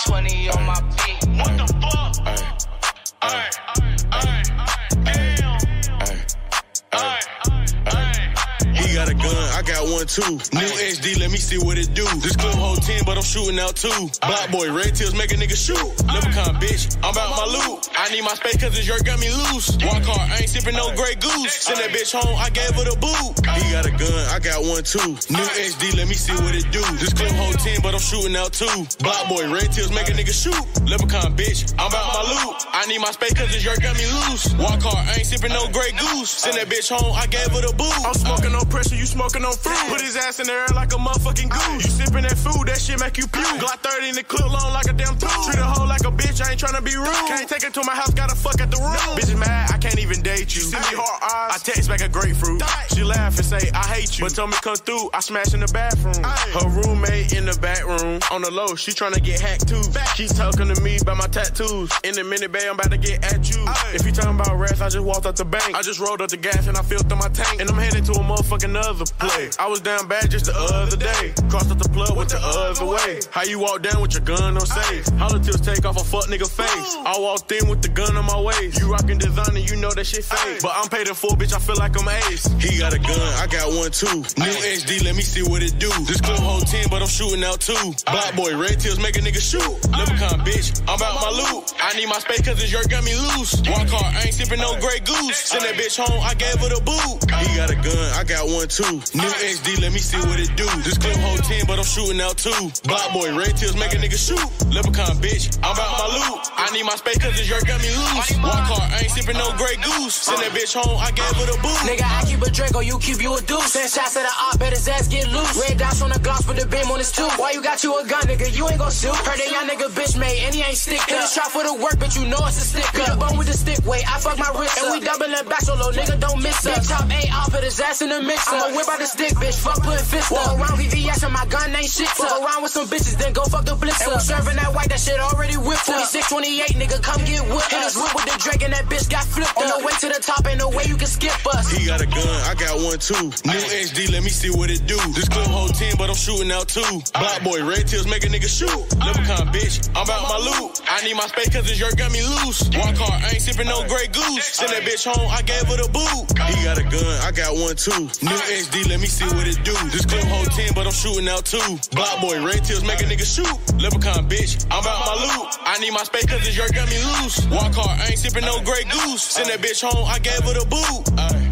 20 on my beat. What the fuck? He got a gun, I got one too. New XD, let me see what it do. This clip hold 10, but I'm shooting out 2. Block boy, red tails make a nigga shoot. Leprechaun bitch, I'm about my loot. I need my space cause this jerk got me loose. Walk hard, I ain't sipping no Grey Goose. Send that bitch home, I gave her the boot. He got a gun, I got one too. New XD, let me see what it do. This clip hold 10, but I'm shooting out 2. Block boy, red tails make a nigga shoot. Leprechaun bitch, I'm about my loot. I need my space cause this jerk got me loose. Walk hard, I ain't sipping no Grey Goose. Send that bitch home, I gave her the boot. I'm smoking on pressure, you smoking on fruit. Put his ass in the air like a motherfucking goose. You sipping that food, that shit make you puke. Glock 30 in the clip long like a damn tooth. Treat a hoe like a bitch, I ain't tryna be rude. Can't take her to my house, gotta fuck at the room. Bitch is mad, I can't even date you. See me hard eyes, I text back a grapefruit. She laugh and say, I hate you. But tell me come through, I smash in the bathroom. Her roommate in the back room. On the low, she tryna get hacked too. She talking to me about my tattoos. In a minute, babe, I'm about to get at you. If you talking about rats, I just walked out the bank. I just rolled up the gas and I filled up my tank. And I'm headed to a motherfucking other play. I was down bad just the other day. Crossed up the plug with the other way. How you walk down with your gun on safe? Hollow tips take off a fuck nigga face. I walked in with the gun on my waist. You rockin' designer, you know that shit fake. But I'm paid in full, bitch, I feel like I'm ace. He got a gun, I got one too. New XD, let me see what it do. This clip hold 10, but I'm shooting out 2. Block boy, red tails make a nigga shoot. Leprechaun bitch, I'm about my loot. I need my space cause this jerk got me loose. Walk hard, I ain't sipping no Grey Goose. Send that bitch home, I gave her the boot. He got a gun, I got one too. New XD, let me see what it do. This clip hold 10, but I'm shooting out 2. Block boy, red tails make a nigga shoot. Leprechaun bitch, I'm about my loot. I need my space cause this jerk got me loose. Walk hard, I ain't sipping no Grey Goose. Send that bitch home, I gave her the boot. Nigga, I keep a Draco, you keep you a deuce. Send shots to the op, bet his ass get loose. Red dots on the gloss with the beam on his tooth. Why you got you a gun, nigga? You ain't gon' shoot. Heard that young nigga bitch made and he ain't stick up. Hit his trap for the work, but you know it's a stick up. Hit a bone with the stick, wait, I fuck my wrist up. And we doubling back so low, nigga, don't miss us. Big top ain't off, put his ass in the mix up. I'ma whip out the stick, bitch, fuck putting fist up. Walk around VVS and my gun ain't shit up. Fuck around with some bitches, then go fuck the blitz up. And we serving that white, that shit already whipped up. 26, 28, nigga, come get whipped. Hit his whip with the Drake and that bitch got flipped up. On the way to the top, ain't no way you can skip us. He got a gun, I got one too. New XD, let me see what it do. This clip hold 10, but I'm shooting out 2. Block boy, red tails make a nigga shoot. Leprechaun bitch, I'm about my loot. I need my space cause this jerk got me loose. Walk hard, I ain't sipping no Grey Goose. Send that bitch home, I gave her the boot. He got a gun, I got one too. New XD, let me see what it do. This clip hold 10, but I'm shooting out 2. Block boy, red tails make a nigga shoot. Leprechaun bitch, I'm about my loot. I need my space cause this jerk got me loose. Walk hard, I ain't sipping no Grey Goose. Send that bitch home, I gave her the boot.